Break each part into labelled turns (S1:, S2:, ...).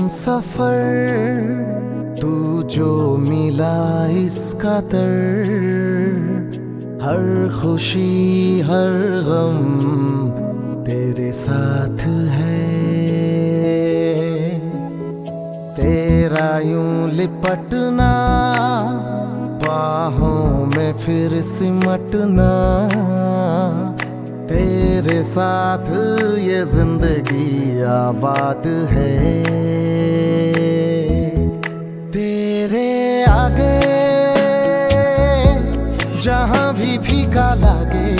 S1: सफर तू जो मिला इस कदर, हर खुशी हर गम तेरे साथ है। तेरा यूं लिपटना, बाहों में फिर सिमटना, तेरे साथ ये जिंदगी आबाद है। तेरे आगे जहां भी फीका लगे,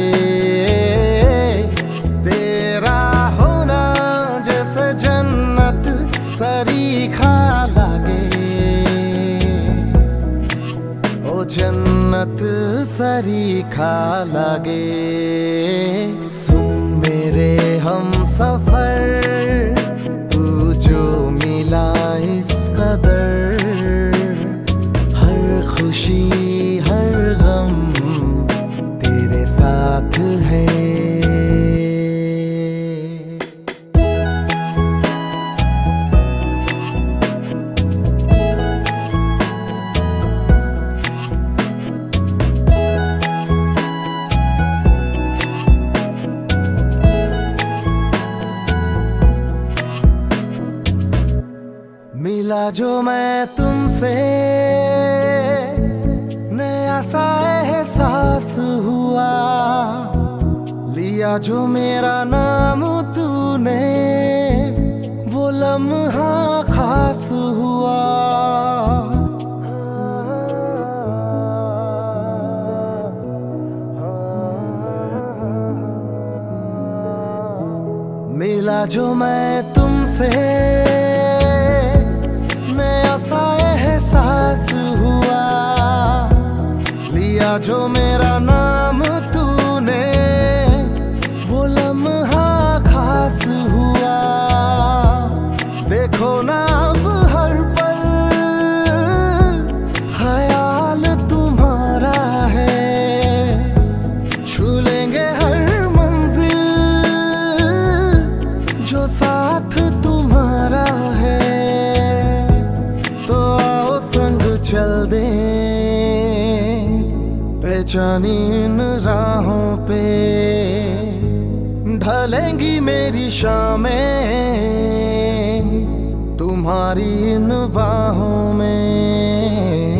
S1: तेरा होना जैसे जन्नत सरीखा लगे। ओ जन्नत सरीखा लगे। सुन मेरे हम सफर, तू जो मिला इस कदर, हर खुशी हर गम तेरे साथ है। मिला जो मैं तुमसे, नया सा एहसास हुआ। लिया जो मेरा नाम तूने, वो लम्हा खास हुआ। मिला जो मैं तुमसे, सा एहसास हुआ। लिया जो मेरा नाम तूने, वो लम्हा खास हुआ। देखो ना अब हर पल ख्याल तुम्हारा है। छू लेंगे हर मंजिल जो साथ तुम्हारा है। चल दे पहचानी इन राहों पे, ढलेंगी मेरी शामें तुम्हारी इन बाहों में।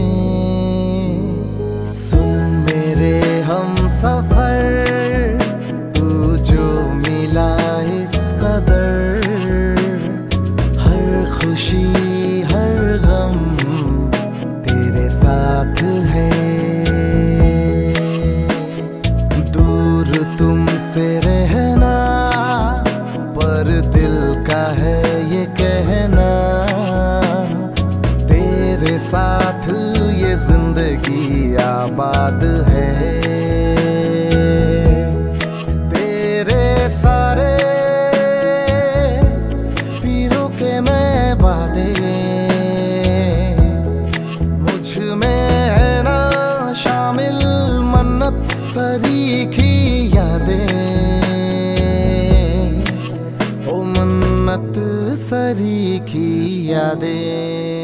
S1: सुन मेरे हम सफर, तू जो मिला इस कदर, हर खुशी हर गम साथ है। दूर तुमसे रहना, पर दिल का है ये कहना, तेरे साथ ये जिंदगी आबाद है। तेरे सारे पीरों के मैं वादे, में ना शामिल मन्नत सरीखी यादें। ओ मन्नत सरीखी यादें।